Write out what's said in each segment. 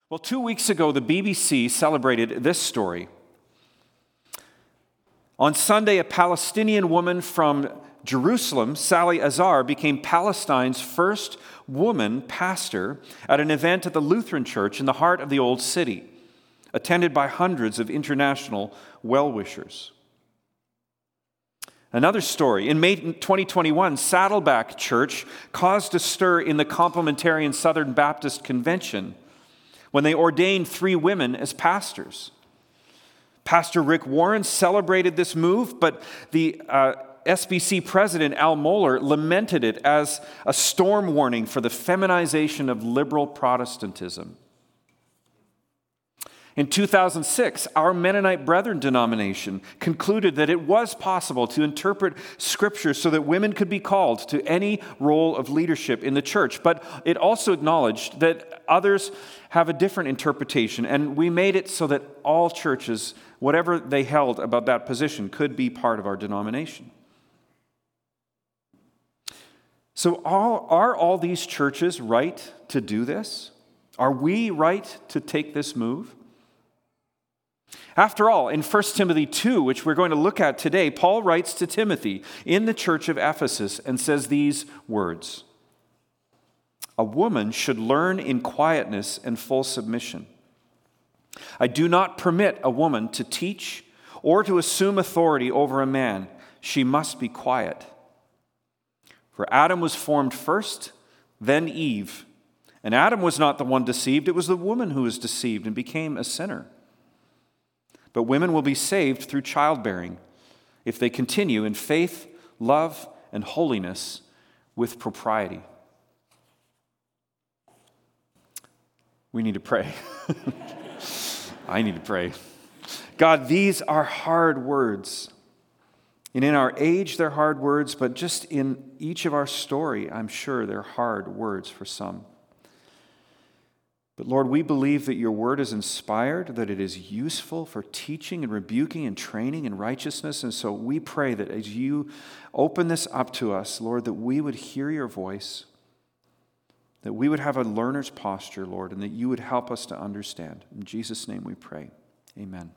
Well, 2 weeks ago, the BBC celebrated this story. On Sunday, a Palestinian woman from Jerusalem, Sally Azar, became Palestine's first woman pastor at an event at the Lutheran Church in the heart of the Old City, attended by hundreds of international well-wishers. Another story. In May 2021, Saddleback Church caused a stir in the Complementarian Southern Baptist Convention when they ordained 3 women as pastors. Pastor Rick Warren celebrated this move, but the SBC president, Al Mohler, lamented it as a storm warning for the feminization of liberal Protestantism. In 2006, our Mennonite Brethren denomination concluded that it was possible to interpret Scripture so that women could be called to any role of leadership in the church, but it also acknowledged that others have a different interpretation, and we made it so that all churches, whatever they held about that position, could be part of our denomination. So are all these churches right to do this? Are we right to take this move? After all, in 1 Timothy 2, which we're going to look at today, Paul writes to Timothy in the church of Ephesus and says these words: "A woman should learn in quietness and full submission. I do not permit a woman to teach or to assume authority over a man. She must be quiet. For Adam was formed first, then Eve. And Adam was not the one deceived, it was the woman who was deceived and became a sinner. But women will be saved through childbearing if they continue in faith, love, and holiness with propriety." We need to pray. I need to pray. God, these are hard words. And in our age, they're hard words, but just in each of our story, I'm sure they're hard words for some. But Lord, we believe that your word is inspired, that it is useful for teaching and rebuking and training in righteousness. And so we pray that as you open this up to us, Lord, that we would hear your voice, that we would have a learner's posture, Lord, and that you would help us to understand. In Jesus' name we pray. Amen.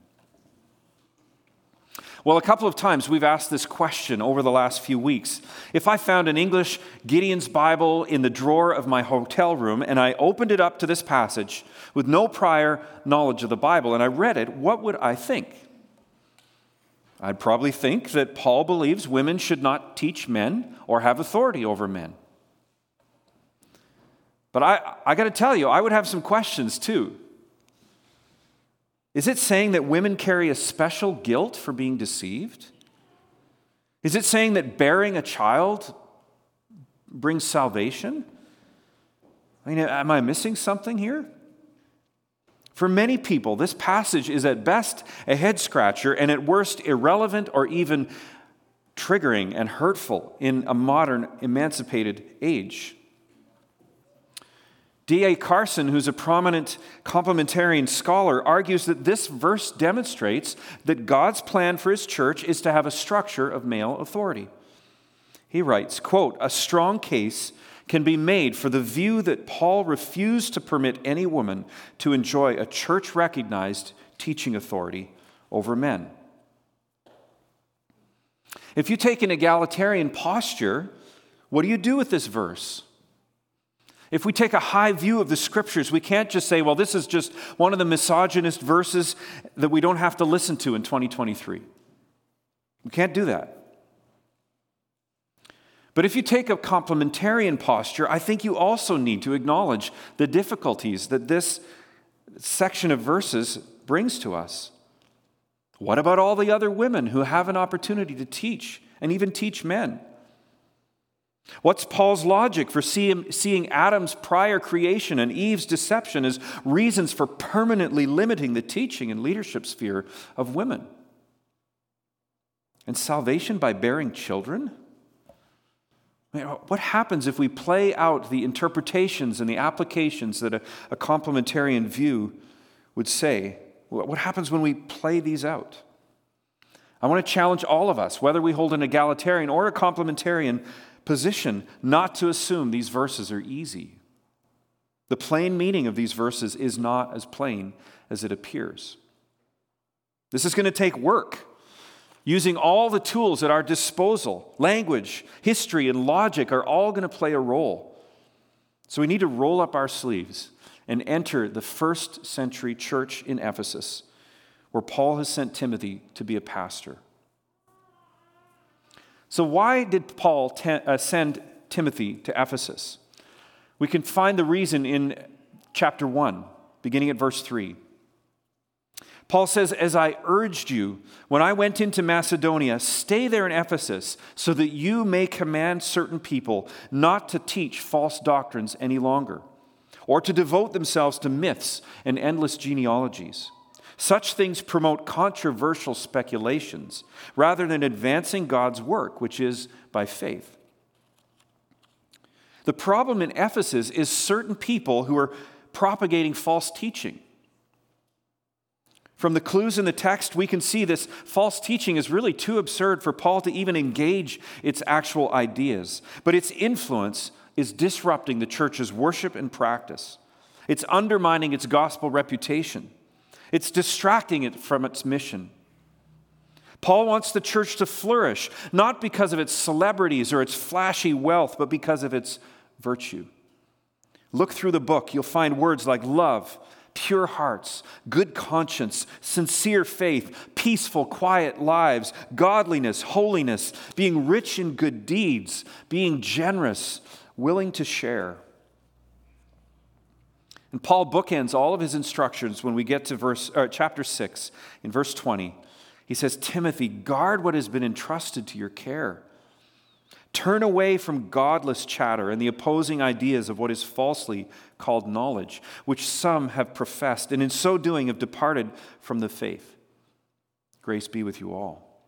Well, a couple of times we've asked this question over the last few weeks. If I found an English Gideon's Bible in the drawer of my hotel room and I opened it up to this passage with no prior knowledge of the Bible and I read it, what would I think? I'd probably think that Paul believes women should not teach men or have authority over men. But I got to tell you, I would have some questions too. Is it saying that women carry a special guilt for being deceived? Is it saying that bearing a child brings salvation? I mean, am I missing something here? For many people, this passage is at best a head-scratcher and at worst irrelevant or even triggering and hurtful in a modern emancipated age. D.A. Carson, who's a prominent complementarian scholar, argues that this verse demonstrates that God's plan for his church is to have a structure of male authority. He writes, quote, "A strong case can be made for the view that Paul refused to permit any woman to enjoy a church-recognized teaching authority over men." If you take an egalitarian posture, what do you do with this verse? If we take a high view of the Scriptures, we can't just say, well, this is just one of the misogynist verses that we don't have to listen to in 2023. We can't do that. But if you take a complementarian posture, I think you also need to acknowledge the difficulties that this section of verses brings to us. What about all the other women who have an opportunity to teach and even teach men? What's Paul's logic for seeing Adam's prior creation and Eve's deception as reasons for permanently limiting the teaching and leadership sphere of women? And salvation by bearing children? I mean, what happens if we play out the interpretations and the applications that a complementarian view would say? What happens when we play these out? I want to challenge all of us, whether we hold an egalitarian or a complementarian position, not to assume these verses are easy. The plain meaning of these verses is not as plain as it appears. This is going to take work. Using all the tools at our disposal, language, history, and logic are all going to play a role. So we need to roll up our sleeves and enter the first century church in Ephesus, where Paul has sent Timothy to be a pastor. So why did Paul send Timothy to Ephesus? We can find the reason in chapter 1, beginning at verse 3. Paul says, "As I urged you when I went into Macedonia, stay there in Ephesus so that you may command certain people not to teach false doctrines any longer, or to devote themselves to myths and endless genealogies. Such things promote controversial speculations rather than advancing God's work, which is by faith." The problem in Ephesus is certain people who are propagating false teaching. From the clues in the text, we can see this false teaching is really too absurd for Paul to even engage its actual ideas. But its influence is disrupting the church's worship and practice. It's undermining its gospel reputation. It's distracting it from its mission. Paul wants the church to flourish, not because of its celebrities or its flashy wealth, but because of its virtue. Look through the book. You'll find words like love, pure hearts, good conscience, sincere faith, peaceful, quiet lives, godliness, holiness, being rich in good deeds, being generous, willing to share. And Paul bookends all of his instructions when we get to chapter 6, in verse 20. He says, "Timothy, guard what has been entrusted to your care. Turn away from godless chatter and the opposing ideas of what is falsely called knowledge, which some have professed, and in so doing have departed from the faith. Grace be with you all."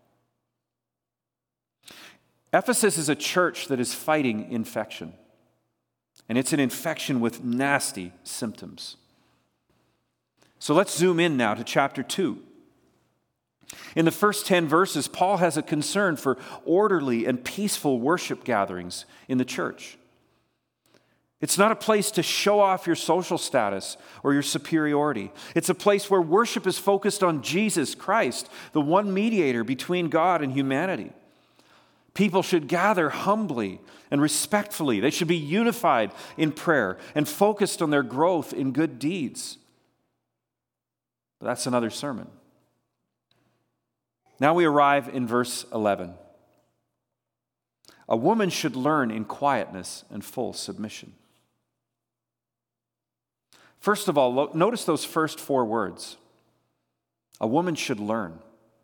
Ephesus is a church that is fighting infection, and it's an infection with nasty symptoms. So let's zoom in now to chapter 2. In the first 10 verses, Paul has a concern for orderly and peaceful worship gatherings in the church. It's not a place to show off your social status or your superiority. It's a place where worship is focused on Jesus Christ, the one mediator between God and humanity. People should gather humbly and respectfully. They should be unified in prayer and focused on their growth in good deeds. But that's another sermon. Now we arrive in verse 11. A woman should learn in quietness and full submission. First of all, notice those first 4 words. A woman should learn.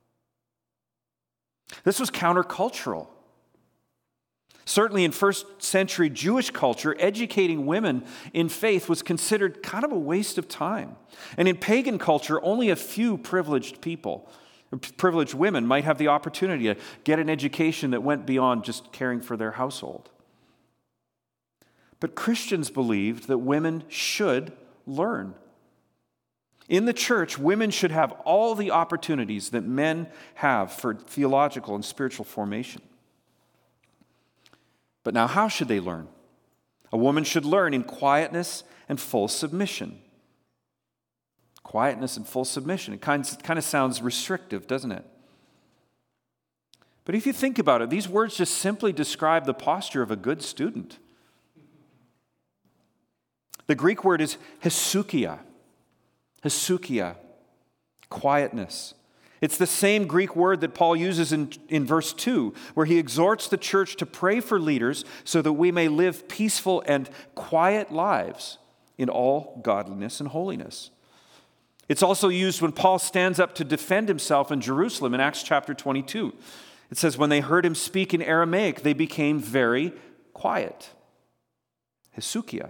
This was countercultural. Certainly in first century Jewish culture, educating women in faith was considered kind of a waste of time. And in pagan culture, only a few privileged women might have the opportunity to get an education that went beyond just caring for their household. But Christians believed that women should learn. In the church, women should have all the opportunities that men have for theological and spiritual formation. But now, how should they learn? A woman should learn in quietness and full submission. Quietness and full submission. It kind of sounds restrictive, doesn't it? But if you think about it, these words just simply describe the posture of a good student. The Greek word is hesukia. Hesukia, quietness. It's the same Greek word that Paul uses in verse 2, where he exhorts the church to pray for leaders so that we may live peaceful and quiet lives in all godliness and holiness. It's also used when Paul stands up to defend himself in Jerusalem in Acts chapter 22. It says, when they heard him speak in Aramaic, they became very quiet. Hesukia.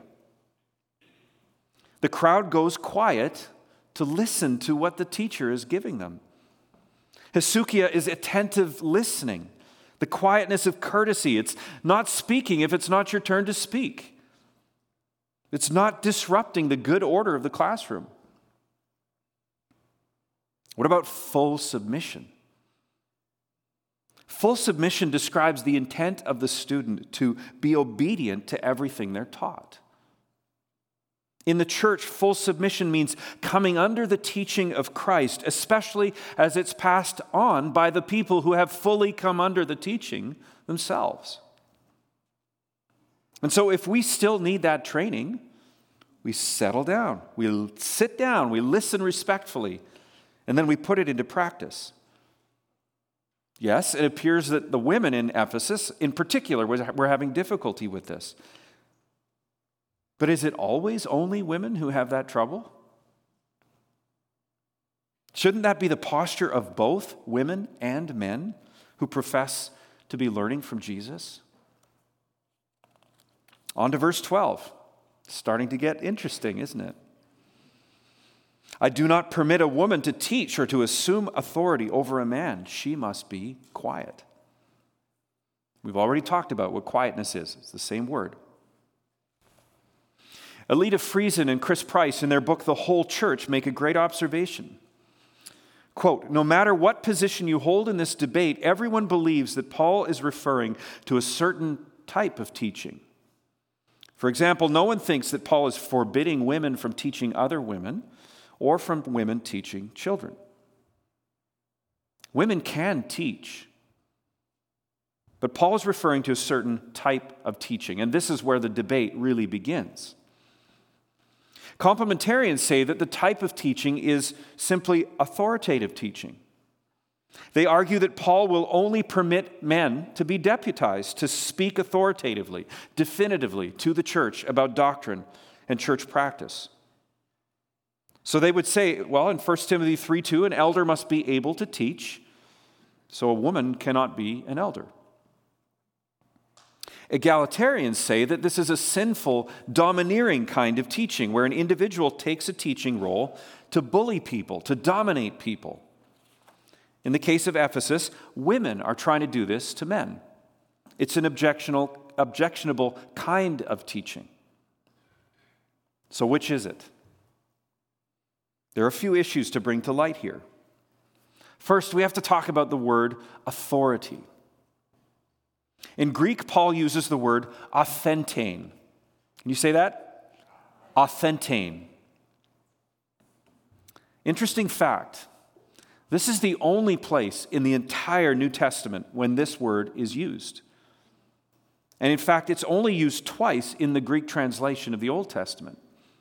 The crowd goes quiet to listen to what the teacher is giving them. Hesukia is attentive listening, the quietness of courtesy. It's not speaking if it's not your turn to speak. It's not disrupting the good order of the classroom. What about full submission? Full submission describes the intent of the student to be obedient to everything they're taught. In the church, full submission means coming under the teaching of Christ, especially as it's passed on by the people who have fully come under the teaching themselves. And so if we still need that training, we settle down, we sit down, we listen respectfully, and then we put it into practice. Yes, it appears that the women in Ephesus, in particular, were having difficulty with this. But is it always only women who have that trouble? Shouldn't that be the posture of both women and men who profess to be learning from Jesus? On to verse 12. Starting to get interesting, isn't it? I do not permit a woman to teach or to assume authority over a man. She must be quiet. We've already talked about what quietness is. It's the same word. Alida Friesen and Chris Price, in their book, The Whole Church, make a great observation. Quote, no matter what position you hold in this debate, everyone believes that Paul is referring to a certain type of teaching. For example, no one thinks that Paul is forbidding women from teaching other women or from women teaching children. Women can teach, but Paul is referring to a certain type of teaching, and this is where the debate really begins. Complementarians say that the type of teaching is simply authoritative teaching. They argue that Paul will only permit men to be deputized, to speak authoritatively, definitively to the church about doctrine and church practice. So they would say, well, in 1 Timothy 3:2, an elder must be able to teach, so a woman cannot be an elder. Egalitarians say that this is a sinful, domineering kind of teaching where an individual takes a teaching role to bully people, to dominate people. In the case of Ephesus, women are trying to do this to men. It's an objectionable kind of teaching. So which is it? There are a few issues to bring to light here. First, we have to talk about the word authority. In Greek, Paul uses the word authentane. Can you say that? Authentane. Interesting fact. This is the only place in the entire New Testament when this word is used. And in fact, it's only used twice in the Greek translation of the Old Testament.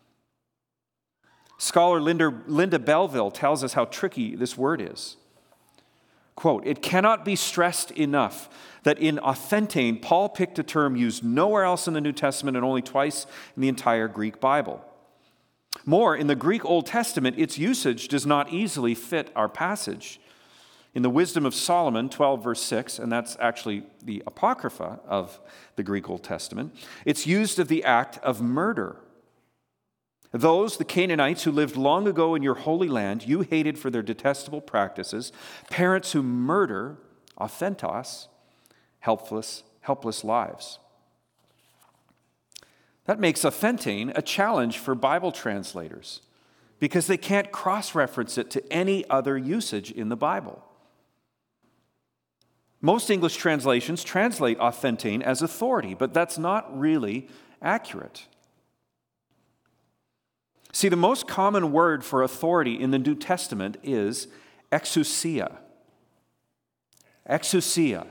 Scholar Linda Belleville tells us how tricky this word is. Quote, it cannot be stressed enough that in authentane, Paul picked a term used nowhere else in the New Testament and only twice in the entire Greek Bible. More, in the Greek Old Testament, its usage does not easily fit our passage. In the Wisdom of Solomon, 12 verse 6, and that's actually the Apocrypha of the Greek Old Testament, it's used of the act of murder. Those, the Canaanites who lived long ago in your holy land, you hated for their detestable practices, parents who murder, authentos, helpless lives. That makes authentane a challenge for Bible translators because they can't cross-reference it to any other usage in the Bible. Most English translations translate authentane as authority, but that's not really accurate. See, the most common word for authority in the New Testament is exousia. Exousia.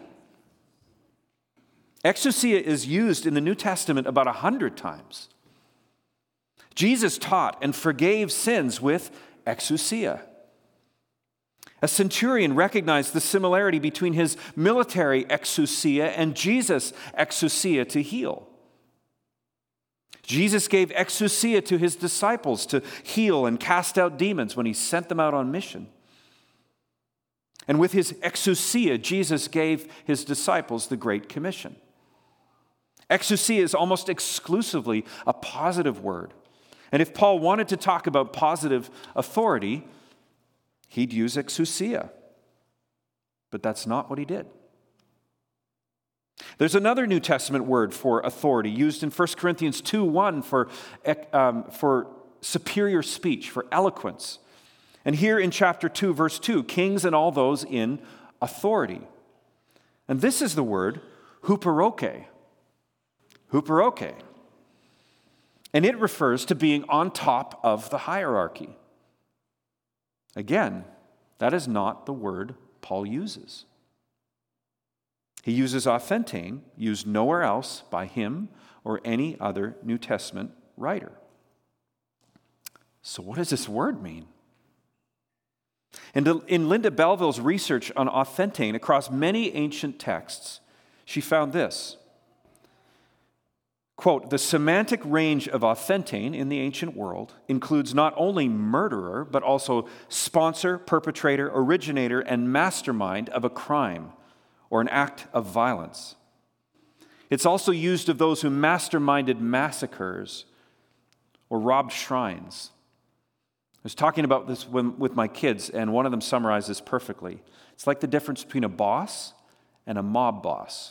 Exousia is used in the New Testament about 100 times. Jesus taught and forgave sins with exousia. A centurion recognized the similarity between his military exousia and Jesus' exousia to heal. Jesus gave exousia to his disciples to heal and cast out demons when he sent them out on mission. And with his exousia, Jesus gave his disciples the Great Commission. Exousia is almost exclusively a positive word. And if Paul wanted to talk about positive authority, he'd use exousia. But that's not what he did. There's another New Testament word for authority used in 1 Corinthians 2:1 for superior speech, for eloquence. And here in chapter 2, verse 2, kings and all those in authority. And this is the word huperoke. Huperoke. And it refers to being on top of the hierarchy. Again, that is not the word Paul uses. He uses authentane, used nowhere else by him or any other New Testament writer. So what does this word mean? And in Linda Belleville's research on authentane across many ancient texts, she found this. Quote, the semantic range of authentane in the ancient world includes not only murderer, but also sponsor, perpetrator, originator, and mastermind of a crime or an act of violence. It's also used of those who masterminded massacres or robbed shrines. I was talking about this with my kids, and one of them summarized this perfectly. It's like the difference between a boss and a mob boss.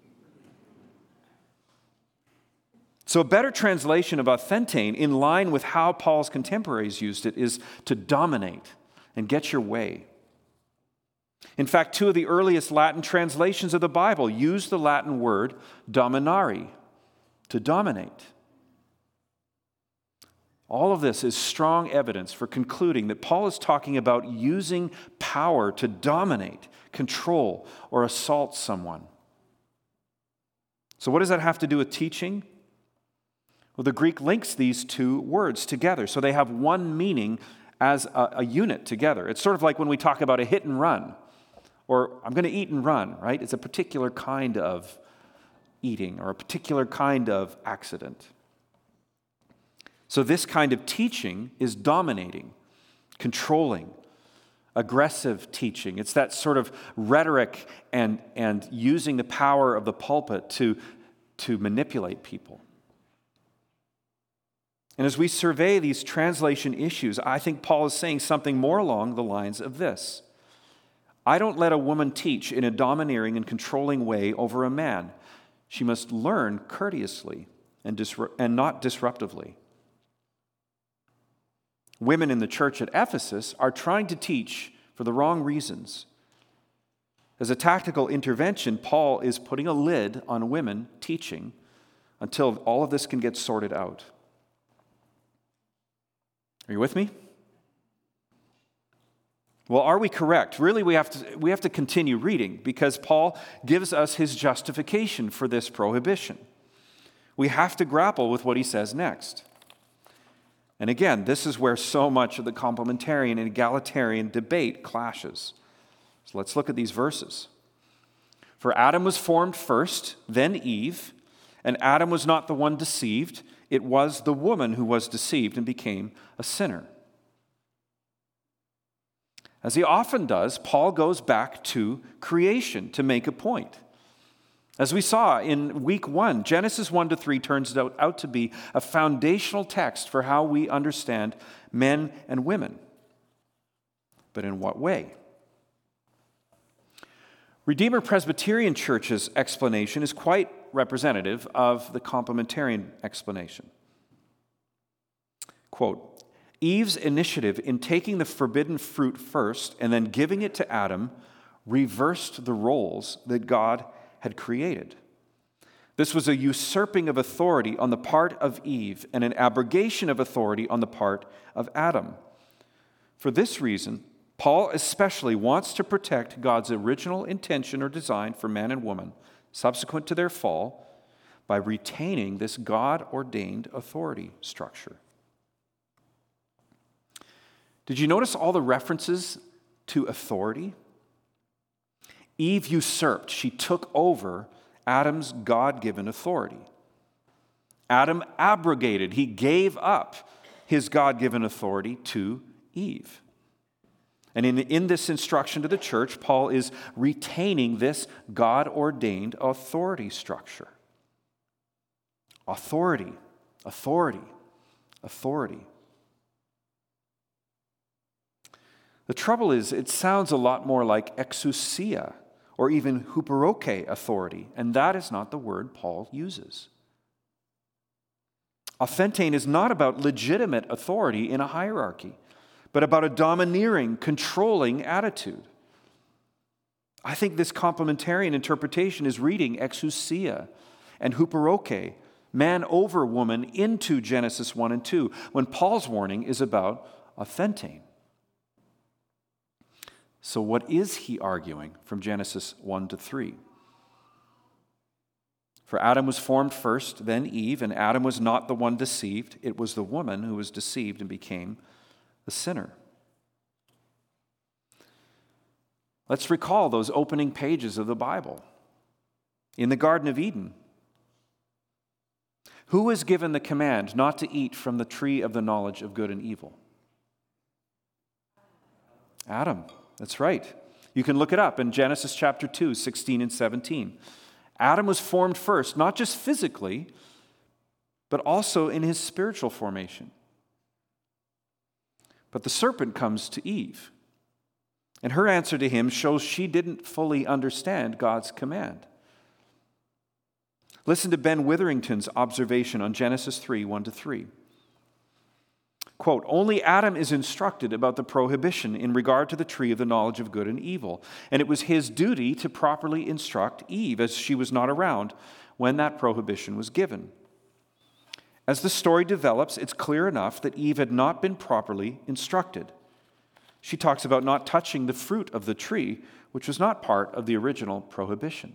So a better translation of authentane, in line with how Paul's contemporaries used it, is to dominate and get your way. In fact, two of the earliest Latin translations of the Bible use the Latin word dominare, to dominate. All of this is strong evidence for concluding that Paul is talking about using power to dominate, control, or assault someone. So what does that have to do with teaching? Well, the Greek links these two words together, so they have one meaning as a unit together. It's sort of like when we talk about a hit and run, or I'm going to eat and run, right? It's a particular kind of eating or a particular kind of accident. So this kind of teaching is dominating, controlling, aggressive teaching. It's that sort of rhetoric and using the power of the pulpit to manipulate people. And as we survey these translation issues, I think Paul is saying something more along the lines of this. I don't let a woman teach in a domineering and controlling way over a man. She must learn courteously and not disruptively. Women in the church at Ephesus are trying to teach for the wrong reasons. As a tactical intervention, Paul is putting a lid on women teaching until all of this can get sorted out. Are you with me? Well, are we correct? Really, we have to continue reading because Paul gives us his justification for this prohibition. We have to grapple with what he says next. And again, this is where so much of the complementarian and egalitarian debate clashes. So let's look at these verses. For Adam was formed first, then Eve, and Adam was not the one deceived. It was the woman who was deceived and became a sinner. As he often does, Paul goes back to creation to make a point. As we saw in week 1, Genesis 1-3 turns out to be a foundational text for how we understand men and women. But in what way? Redeemer Presbyterian Church's explanation is quite representative of the complementarian explanation. Quote, Eve's initiative in taking the forbidden fruit first and then giving it to Adam reversed the roles that God had created. This was a usurping of authority on the part of Eve and an abrogation of authority on the part of Adam. For this reason, Paul especially wants to protect God's original intention or design for man and woman subsequent to their fall by retaining this God-ordained authority structure. Did you notice all the references to authority? Eve usurped. She took over Adam's God-given authority. Adam abrogated. He gave up his God-given authority to Eve. And in this instruction to the church, Paul is retaining this God-ordained authority structure. Authority, authority, authority. The trouble is, it sounds a lot more like exousia or even huperoke authority, and that is not the word Paul uses. Authentane is not about legitimate authority in a hierarchy, but about a domineering, controlling attitude. I think this complementarian interpretation is reading exousia and huperoke man over woman into Genesis 1 and 2, when Paul's warning is about authentane. So what is he arguing from Genesis 1 to 3? For Adam was formed first, then Eve, and Adam was not the one deceived. It was the woman who was deceived and became the sinner. Let's recall those opening pages of the Bible. In the Garden of Eden, who was given the command not to eat from the tree of the knowledge of good and evil? Adam. That's right. You can look it up in Genesis chapter 2, 16 and 17. Adam was formed first, not just physically, but also in his spiritual formation. But the serpent comes to Eve, and her answer to him shows she didn't fully understand God's command. Listen to Ben Witherington's observation on Genesis 3, 1 to 3. Quote, only Adam is instructed about the prohibition in regard to the tree of the knowledge of good and evil, and it was his duty to properly instruct Eve, as she was not around when that prohibition was given. As the story develops, it's clear enough that Eve had not been properly instructed. She talks about not touching the fruit of the tree, which was not part of the original prohibition.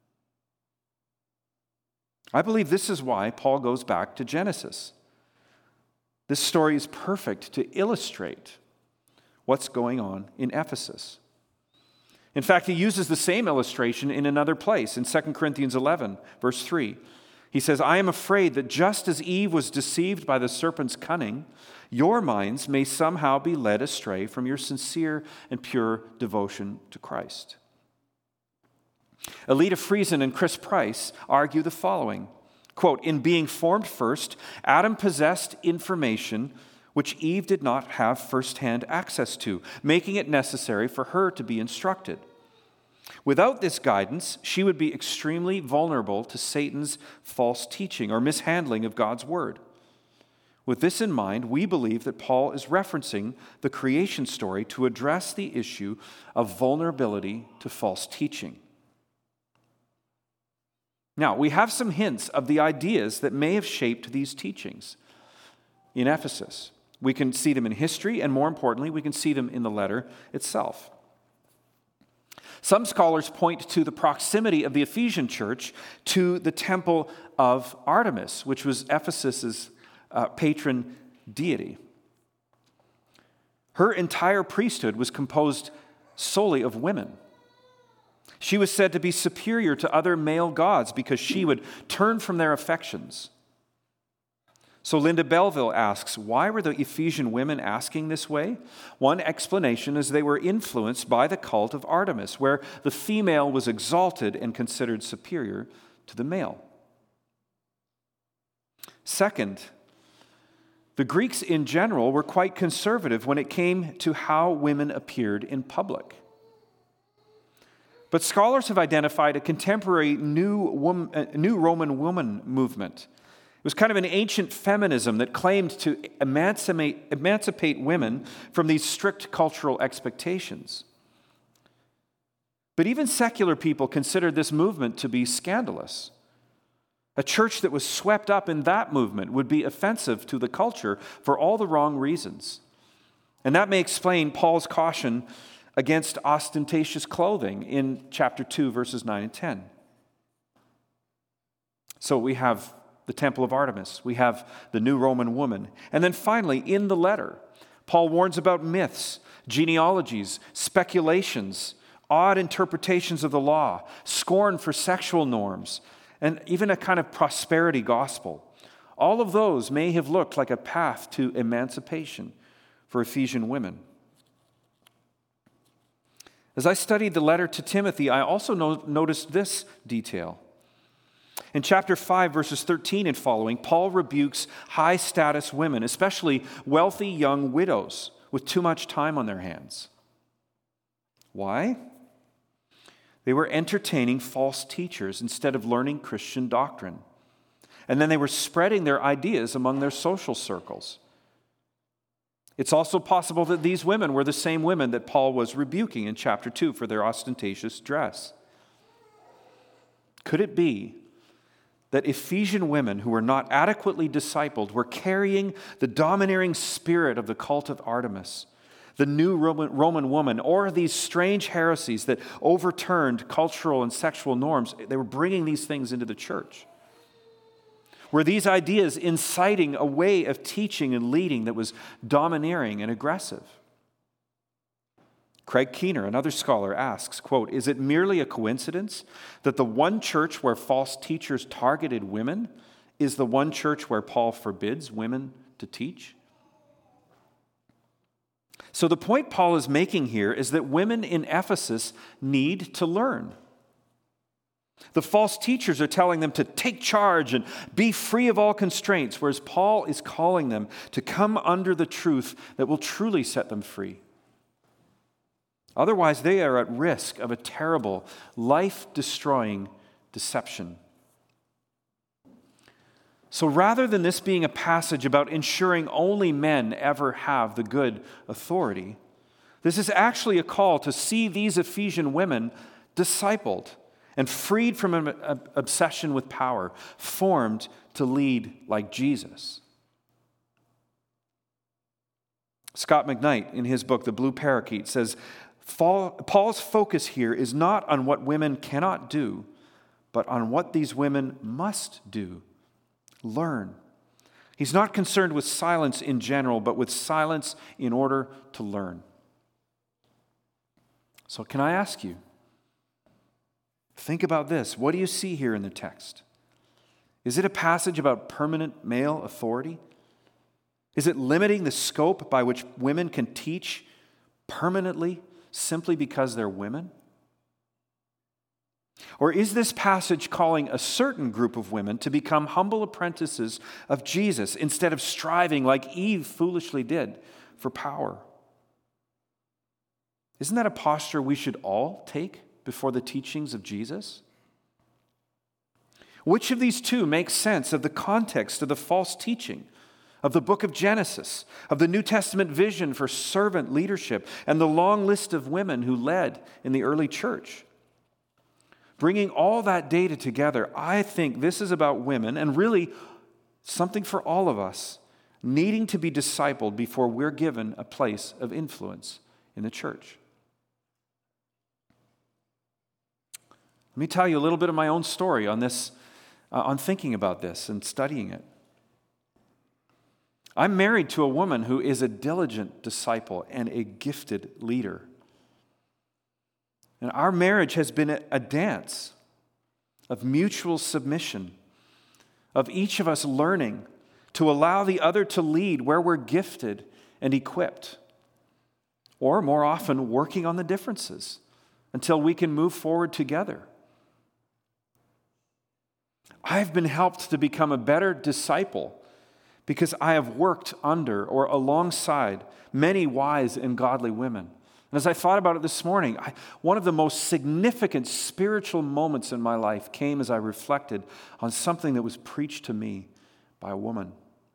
I believe this is why Paul goes back to Genesis. This story is perfect to illustrate what's going on in Ephesus. In fact, he uses the same illustration in another place, in 2 Corinthians 11, verse 3. He says, I am afraid that just as Eve was deceived by the serpent's cunning, your minds may somehow be led astray from your sincere and pure devotion to Christ. Alita Friesen and Chris Price argue the following. Quote, in being formed first, Adam possessed information which Eve did not have firsthand access to, making it necessary for her to be instructed. Without this guidance, she would be extremely vulnerable to Satan's false teaching or mishandling of God's word. With this in mind, we believe that Paul is referencing the creation story to address the issue of vulnerability to false teaching. Now, we have some hints of the ideas that may have shaped these teachings in Ephesus. We can see them in history, and more importantly, we can see them in the letter itself. Some scholars point to the proximity of the Ephesian church to the temple of Artemis, which was Ephesus's patron deity. Her entire priesthood was composed solely of women. She was said to be superior to other male gods because she would turn from their affections. So Linda Belleville asks, why were the Ephesian women asking this way? One explanation is they were influenced by the cult of Artemis, where the female was exalted and considered superior to the male. Second, the Greeks in general were quite conservative when it came to how women appeared in public. But scholars have identified a contemporary new Roman woman movement. It was kind of an ancient feminism that claimed to emancipate women from these strict cultural expectations. But even secular people considered this movement to be scandalous. A church that was swept up in that movement would be offensive to the culture for all the wrong reasons. And that may explain Paul's caution against ostentatious clothing in chapter 2, verses 9 and 10. So we have the temple of Artemis. We have the new Roman woman. And then finally, in the letter, Paul warns about myths, genealogies, speculations, odd interpretations of the law, scorn for sexual norms, and even a kind of prosperity gospel. All of those may have looked like a path to emancipation for Ephesian women. As I studied the letter to Timothy, I also noticed this detail. In chapter 5, verses 13 and following, Paul rebukes high-status women, especially wealthy young widows with too much time on their hands. Why? They were entertaining false teachers instead of learning Christian doctrine. And then they were spreading their ideas among their social circles. It's also possible that these women were the same women that Paul was rebuking in chapter 2 for their ostentatious dress. Could it be that Ephesian women who were not adequately discipled were carrying the domineering spirit of the cult of Artemis, the new Roman woman, or these strange heresies that overturned cultural and sexual norms. They were bringing these things into the church. Were these ideas inciting a way of teaching and leading that was domineering and aggressive? Craig Keener, another scholar, asks, quote, "Is it merely a coincidence that the one church where false teachers targeted women is the one church where Paul forbids women to teach?" So the point Paul is making here is that women in Ephesus need to learn. The false teachers are telling them to take charge and be free of all constraints, whereas Paul is calling them to come under the truth that will truly set them free. Otherwise, they are at risk of a terrible, life-destroying deception. So rather than this being a passage about ensuring only men ever have the good authority, this is actually a call to see these Ephesian women discipled and freed from an obsession with power, formed to lead like Jesus. Scott McKnight, in his book, The Blue Parakeet, says, Paul's focus here is not on what women cannot do, but on what these women must do. Learn. He's not concerned with silence in general, but with silence in order to learn. So can I ask you, think about this. What do you see here in the text? Is it a passage about permanent male authority? Is it limiting the scope by which women can teach permanently simply because they're women? Or is this passage calling a certain group of women to become humble apprentices of Jesus instead of striving like Eve foolishly did for power? Isn't that a posture we should all take before the teachings of Jesus? Which of these two makes sense of the context of the false teaching of the book of Genesis, of the New Testament vision for servant leadership, and the long list of women who led in the early church? Bringing all that data together, I think this is about women, and really something for all of us, needing to be discipled before we're given a place of influence in the church. Let me tell you a little bit of my own story on this, on thinking about this and studying it. I'm married to a woman who is a diligent disciple and a gifted leader. And our marriage has been a dance of mutual submission, of each of us learning to allow the other to lead where we're gifted and equipped, or more often, working on the differences until we can move forward together. I've been helped to become a better disciple because I have worked under or alongside many wise and godly women. And as I thought about it this morning, one of the most significant spiritual moments in my life came as I reflected on something that was preached to me by a woman.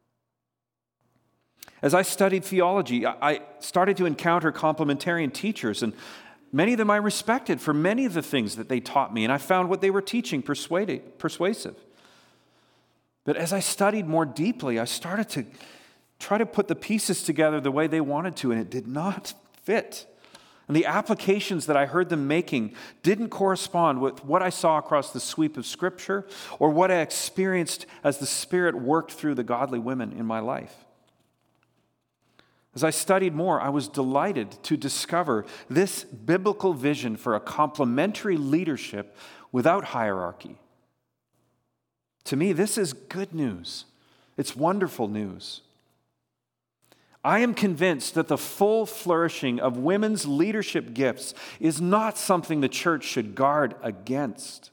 As I studied theology, I started to encounter complementarian teachers, and many of them I respected for many of the things that they taught me, and I found what they were teaching persuasive. But as I studied more deeply, I started to try to put the pieces together the way they wanted to, and it did not fit. And the applications that I heard them making didn't correspond with what I saw across the sweep of Scripture or what I experienced as the Spirit worked through the godly women in my life. As I studied more, I was delighted to discover this biblical vision for a complementary leadership without hierarchy. To me, this is good news. It's wonderful news. I am convinced that the full flourishing of women's leadership gifts is not something the church should guard against.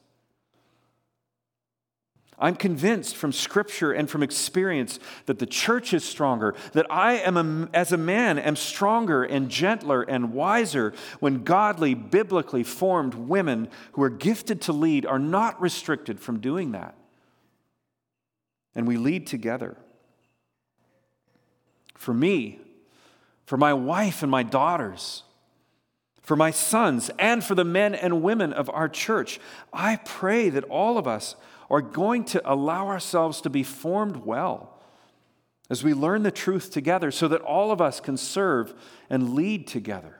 I'm convinced from Scripture and from experience that the church is stronger, that I am, as a man, am stronger and gentler and wiser when godly, biblically formed women who are gifted to lead are not restricted from doing that. And we lead together. For me, for my wife and my daughters, for my sons, and for the men and women of our church, I pray that all of us are going to allow ourselves to be formed well as we learn the truth together so that all of us can serve and lead together.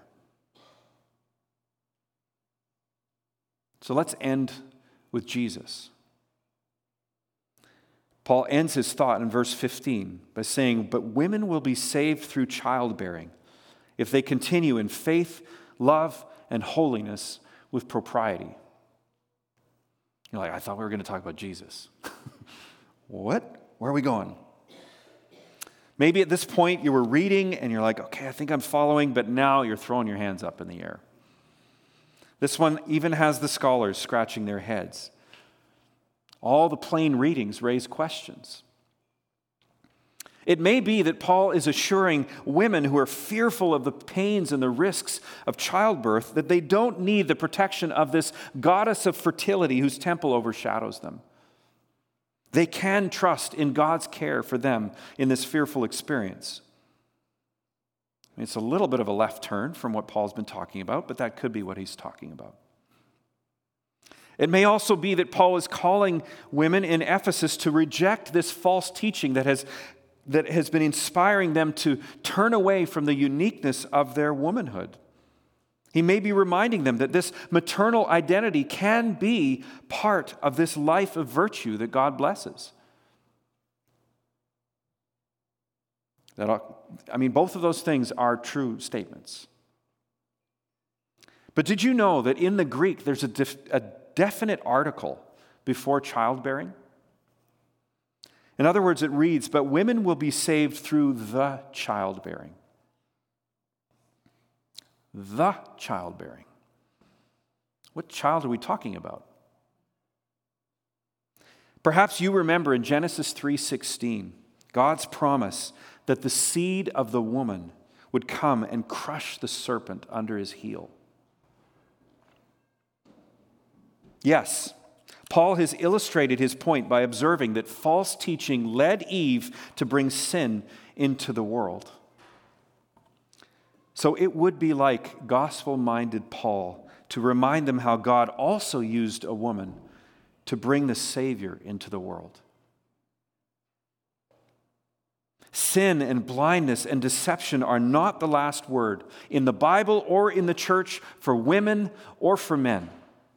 So let's end with Jesus. Paul ends his thought in verse 15 by saying, "But women will be saved through childbearing if they continue in faith, love, and holiness with propriety." You're like, I thought we were going to talk about Jesus. What? Where are we going? Maybe at this point you were reading and you're like, okay, I think I'm following, but now you're throwing your hands up in the air. This one even has the scholars scratching their heads. All the plain readings raise questions. It may be that Paul is assuring women who are fearful of the pains and the risks of childbirth that they don't need the protection of this goddess of fertility whose temple overshadows them. They can trust in God's care for them in this fearful experience. It's a little bit of a left turn from what Paul's been talking about, but that could be what he's talking about. It may also be that Paul is calling women in Ephesus to reject this false teaching that has been inspiring them to turn away from the uniqueness of their womanhood. He may be reminding them that this maternal identity can be part of this life of virtue that God blesses. Both of those things are true statements. But did you know that in the Greek there's a definite article before childbearing? In other words, it reads, "But women will be saved through the childbearing." The childbearing. What child are we talking about? Perhaps you remember in Genesis 3:16, God's promise that the seed of the woman would come and crush the serpent under his heel. Yes, Paul has illustrated his point by observing that false teaching led Eve to bring sin into the world. So it would be like gospel-minded Paul to remind them how God also used a woman to bring the Savior into the world. Sin and blindness and deception are not the last word in the Bible or in the church for women or for men.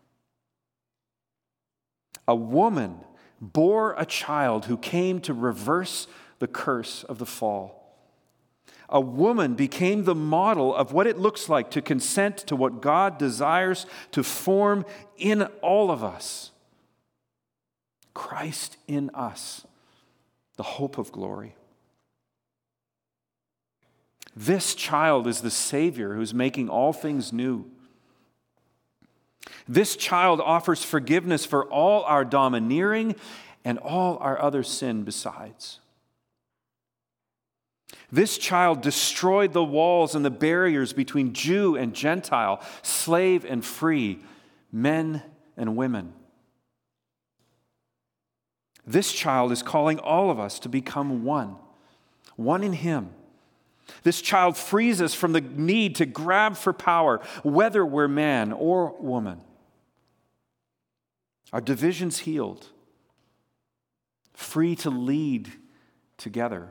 A woman bore a child who came to reverse the curse of the fall. A woman became the model of what it looks like to consent to what God desires to form in all of us. Christ in us, the hope of glory. This child is the Savior who's making all things new. This child offers forgiveness for all our domineering and all our other sin besides. This child destroyed the walls and the barriers between Jew and Gentile, slave and free, men and women. This child is calling all of us to become one in Him. This child frees us from the need to grab for power, whether we're man or woman. Our divisions healed, free to lead together.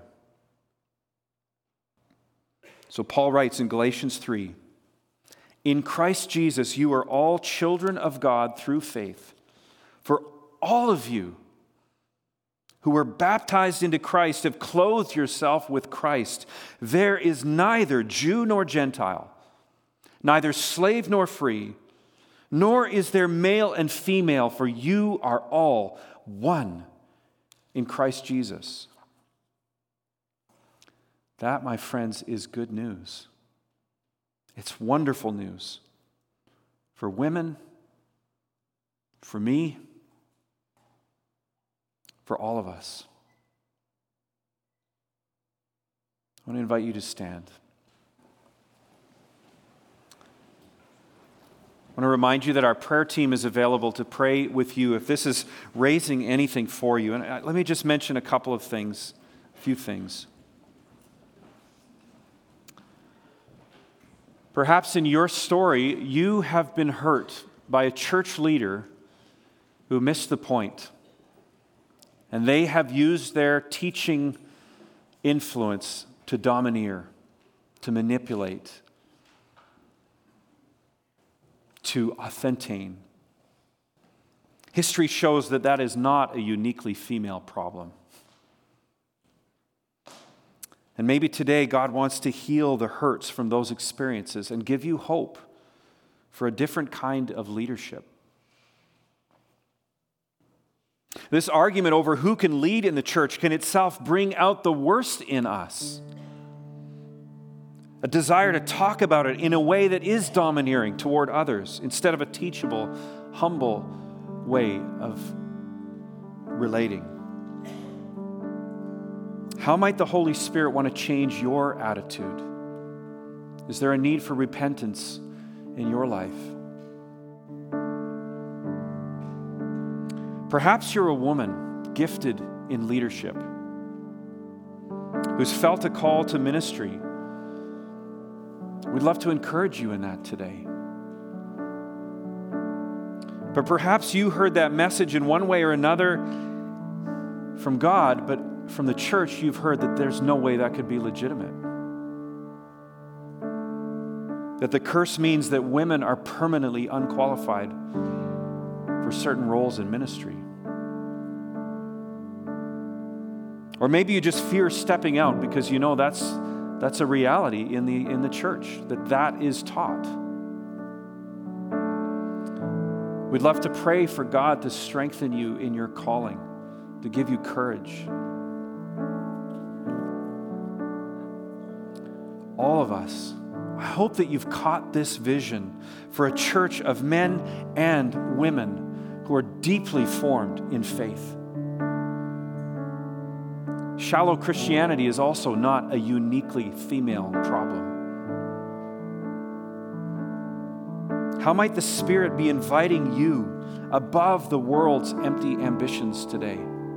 So Paul writes in Galatians 3, "In Christ Jesus you are all children of God through faith. For all of you who were baptized into Christ have clothed yourself with Christ. There is neither Jew nor Gentile, neither slave nor free, nor is there male and female, for you are all one in Christ Jesus." That, my friends, is good news. It's wonderful news for women, for me, for all of us. I want to invite you to stand. I want to remind you that our prayer team is available to pray with you if this is raising anything for you. And let me just mention a couple of things, a few things. Perhaps in your story, you have been hurt by a church leader who missed the point, And they have used their teaching influence to domineer, to manipulate, to authentate. History shows that that is not a uniquely female problem. And maybe today God wants to heal the hurts from those experiences and give you hope for a different kind of leadership. This argument over who can lead in the church can itself bring out the worst in us. A desire to talk about it in a way that is domineering toward others instead of a teachable, humble way of relating. How might the Holy Spirit want to change your attitude? Is there a need for repentance in your life? Perhaps you're a woman gifted in leadership who's felt a call to ministry. We'd love to encourage you in that today. But perhaps you heard that message in one way or another from God, but from the church you've heard that there's no way that could be legitimate. That the curse means that women are permanently unqualified for certain roles in ministry. Or maybe you just fear stepping out because you know that's a reality in the church, that is taught. We'd love to pray for God to strengthen you in your calling, to give you courage. All of us, I hope that you've caught this vision for a church of men and women who are deeply formed in faith. Shallow Christianity is also not a uniquely female problem. How might the Spirit be inviting you above the world's empty ambitions today?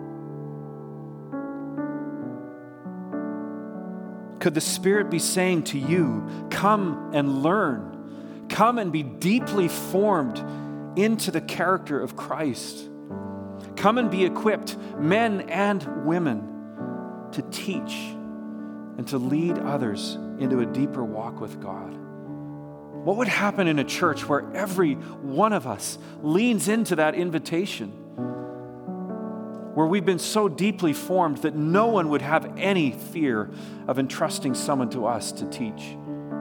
Could the Spirit be saying to you, come and learn, come and be deeply formed into the character of Christ. Come and be equipped, men and women, to teach and to lead others into a deeper walk with God. What would happen in a church where every one of us leans into that invitation? Where we've been so deeply formed that no one would have any fear of entrusting someone to us to teach.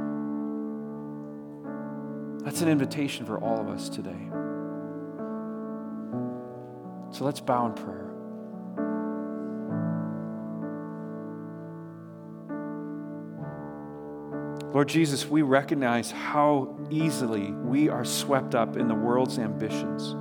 That's an invitation for all of us today. So let's bow in prayer. Lord Jesus, we recognize how easily we are swept up in the world's ambitions.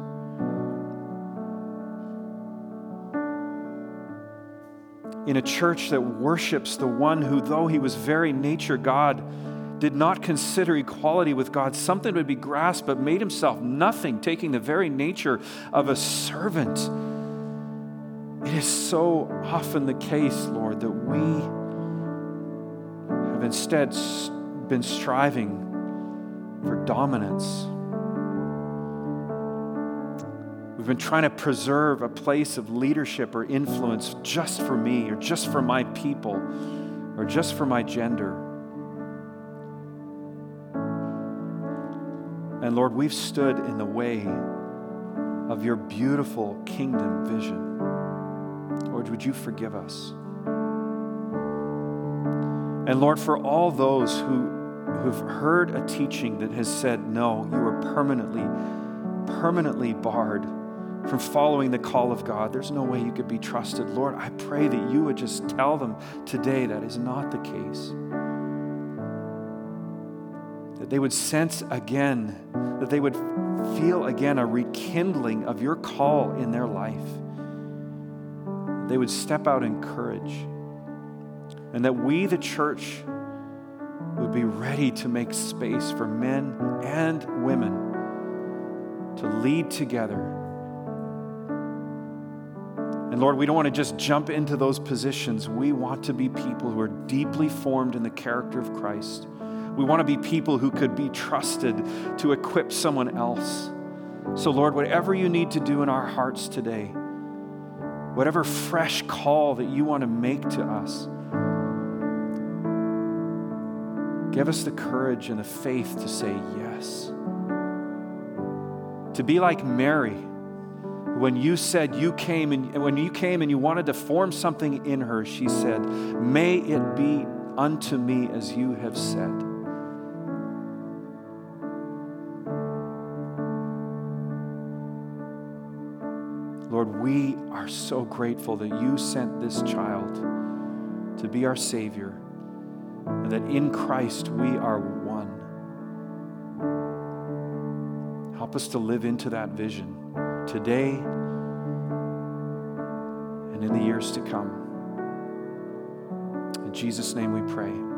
In a church that worships the one who, though he was very nature God, did not consider equality with God something to be grasped, but made himself nothing, taking the very nature of a servant. It is so often the case, Lord, that we have instead been striving for dominance. We've been trying to preserve a place of leadership or influence just for me, or just for my people, or just for my gender. And Lord, we've stood in the way of your beautiful kingdom vision. Lord, would you forgive us? And Lord, for all those who've heard a teaching that has said, no, you are permanently barred from following the call of God. There's no way you could be trusted. Lord, I pray that you would just tell them today that is not the case. That they would sense again, that they would feel again a rekindling of your call in their life. They would step out in courage. And that we, the church, would be ready to make space for men and women to lead together. And Lord, we don't want to just jump into those positions. We want to be people who are deeply formed in the character of Christ. We want to be people who could be trusted to equip someone else. So Lord, whatever you need to do in our hearts today, whatever fresh call that you want to make to us. Give us the courage and the faith to say yes. To be like Mary, when you said you came and when you came and you wanted to form something in her, she said, "May it be unto me as you have said." Lord, we are so grateful that you sent this child to be our Savior, and that in Christ we are one. Help us to live into that vision today and in the years to come. In Jesus' name we pray.